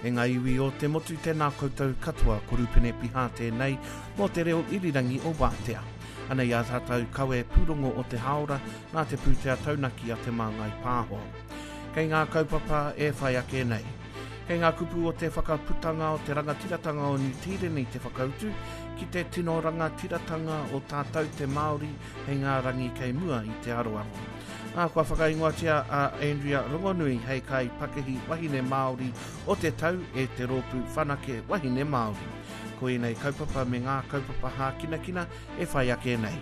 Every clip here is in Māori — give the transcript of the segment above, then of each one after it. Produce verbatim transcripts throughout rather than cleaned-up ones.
E ngā iwi o te motu tēnā koutou katoa korupene piha tēnei mō te reo irirangi o Wātea. Ana ia tātou kawe pūrongo o te haora nā te pūtea taunaki a te māngai pāho. Kei ngā kaupapa e whai ake nei. Kei ngā kupu o te whakaputanga o te rangatiratanga o New Zealand i te whakautu, ki te tino rangatiratanga o tātou te Māori hei ngā rangi kei mua i te aroaro. Nā kua whakaingoatia a Andrea Rongonui hei kai Pakehi Wahine Māori o te tau e te rōpū whanake Wahine Māori. Ko i nei kaupapa me ngā kaupapa hā kina kina e whai ake nei.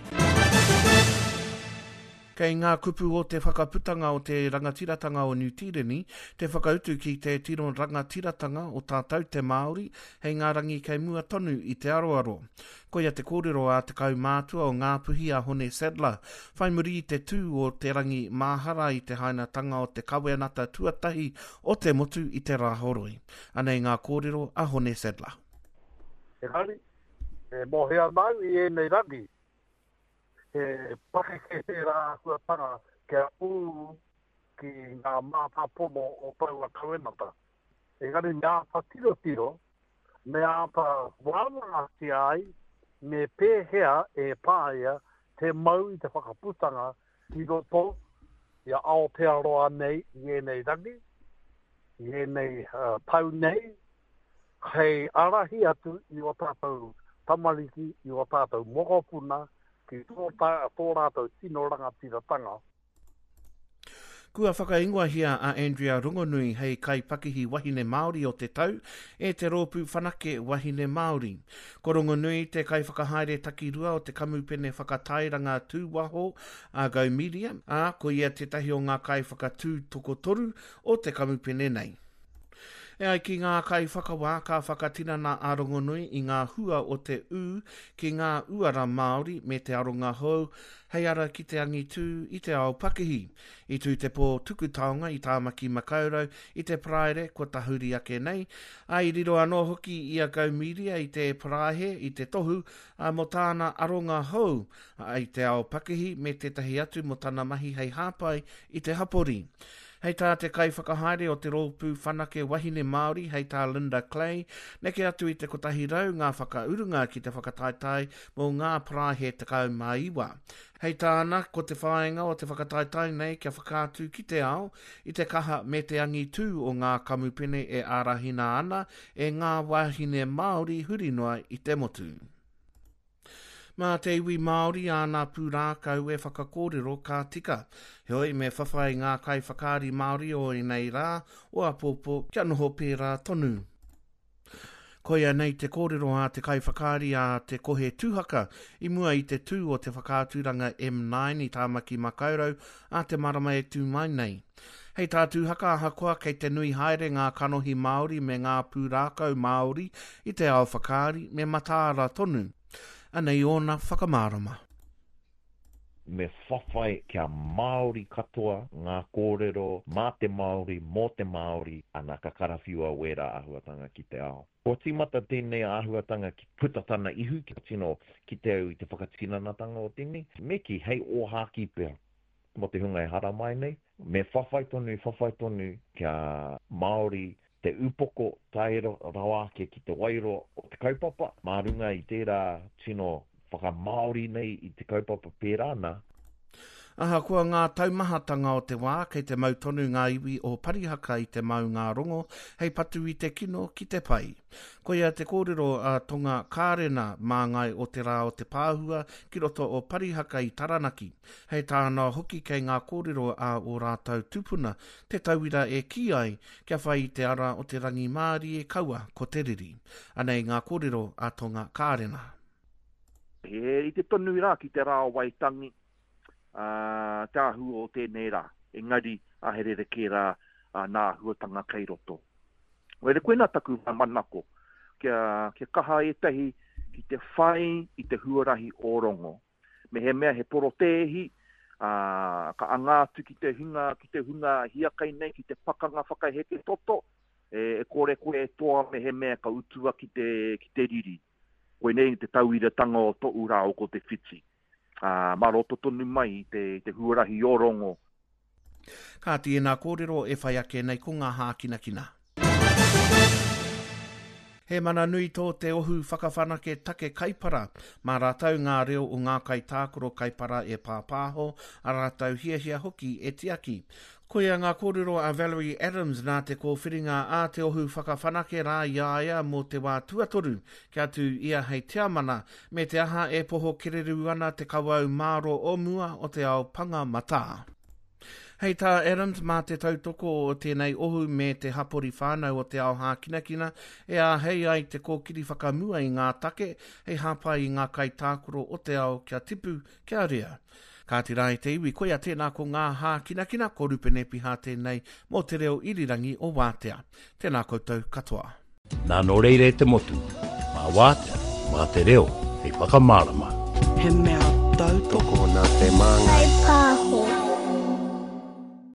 Kei ngā kupu o te whakaputanga o te rangatiratanga o New Zealand, te whakautu ki te tino rangatiratanga o tātou te Māori hei ngā rangi kei mua tonu i te aroaro. Ko ia te kōrero a te kaumātua o ngā puhi a Hone Sadler, whai muri i te tū o te rangi māhara i te hainatanga o te kaweanata tuatahi o te motu i te rāhoroi. Anei ngā kōrero a Hone Sadler. E hari, e mohea mau i e nei rangi. E pake ke te rā kua panga kia ū ki ngā māpapomo o paua kawenata. E gani ngā pa tiro tiro, me apa wāwanga ti ai, me pēhea e pāia te mau i te whakaputanga i roto, ia Aotearoa nei i e nei rangi, i e nei uh, pau nei, hei arahi atu i o tātou tamariki, i o tātou mokopuna, ki tō rātou tino rangatiratanga. Kua whakaingoa hia a Andrea Rongonui hei kai Pakehi Wahine Māori o te tau e te rōpū whanake Wahine Māori. Ko Rongonui te kai whakahaere takirua o te kamupene whakatairanga tūwaho a Go Media, a ko ia te tahi o ngā kai whakatū toko toru o te kamupene nei. E ai ki ngā kai whakawā ka whakatina nā Arongonui i ngā hua o te ū ki ngā uara Māori me te aronga hou, hei ara ki te angitu i te ao Pakehi, i tū te pō tukutaonga i tāmaki makaurau i te praere kua tahuri ake nei, a i riro anō hoki i a Go Media i te prahe i te tohu a mo tāna aronga hou a i te ao Pakehi me te tahi atu mo tāna mahi hei hāpai i te hapori. Hei tā te kai whakahaere o te rōpū whanake Wahine Māori, hei tā Linda Clay, neke atu i te kotahi rau ngā whakaurunga ki te whakataitai mō ngā prahe te kau maiwa. Hei tāna ko te whaenga o te whakataitai nei kia whakātū ki te ao i te kaha me te angi tū o ngā kamupene e ārahina ana e ngā Wahine Māori hurinoa i te motu. Mā te iwi Māori a ngā pūrākau e whakakōrero ka tika. Hoi me whawhai ngā kai whakaari Māori o i nei rā o apopo kia noho pērā tonu. Koia nei te kōrero a te kai whakaari a te kohe tūhaka i mua i te tū o te whakāturanga M nine i tāmaki makaurau a te marama e tū mai nei. Hei tā tūhaka ahakoa kei te nui haere ngā kanohi Māori me ngā pūrākau Māori i te ao whakaari me matāra tonu. Anei ona whakamārama. Me whawhai kia Māori katoa ngā kōrero mā te Māori, mō te Māori, ana ka karawhiua wera āhuatanga ki te ao. Ko tīmata tēnei āhuatanga ki putatana ihu, ki tino ki te au i te whakatinanatanga o tēnei, me ki hei o hāki pēr, mo te hunga e hara mai nei, me whawhai tonu, whawhai tonu kia Māori, te upoko taero rawake ki te wairo o te kaupapa, mārunga i tērā tino whaka Māori nei i te kaupapa pērāna. Aha kua ngā taumahatanga o te wā kei te mautonu ngā iwi o parihaka i te mau ngā rongo, hei patu i te kino ki te pai. Ko ia te kōrero a tonga kārena māngai o te rā o te pāhua ki roto o parihaka i Taranaki. Hei tāna hoki kei ngā kōrero a o rātau tupuna, te tauira e ki ai, kia whai i te ara o te rangi Māori e kaua ko te riri. Anei ngā kōrero a tonga kārena. He, I te tonu rā ki te rā o Waitangi, Uh, tāhu o tēnei rā, engari a herere kē rā uh, nā huatanga kei roto. Were koe nā taku manako, kia, kia kaha e tahi ki te whai i te huarahi o rongo. Me he mea he poro tēhi, uh, ka angātu ki te hunga, ki te hunga hiakai nei, ki te pakanga whakaheke toto, e, e kore koe e toa me he mea ka utua ki te, ki te riri. Koe nei te tauira tanga o to ura o ko te whiti. Uh, maroto tonu mai te, te huarahi o rongo. Ka tia nā kōrero e whai ake nei ko ngā hākina kina. He mana nui tō te ohu whakawhanake take kaipara, mā rātau ngā reo o ngā kai tākoro kaipara e pāpāho, a rātau hia hia hoki e tiaki. Koia ngā kōrero a Valerie Adams nā te kōwhiringa a te ohu whakawhanake rā iaia mō te wā tuatoru, kia tu ia hei tiamana, me te aha e poho kereru ana te kawau māro o mua o te ao panga mata. Hei tā Adams mā te tautoko o tēnei ohu me te hapori whānau o te ao hākinakina, e a hei ai te kōkiri whakamua i ngā take, hei hāpai i ngā kai tākoro o te ao kia tipu kia rea. Ka te rai te iwi koia tēnā ko ngā hākinakina, ko rupene piha tēnei mō te reo irirangi o Wātea. Tēnā koutou katoa. Nā no reire te motu, mā Wātea, mā te reo, hei whakamārama. He mea tautoko nā te manga.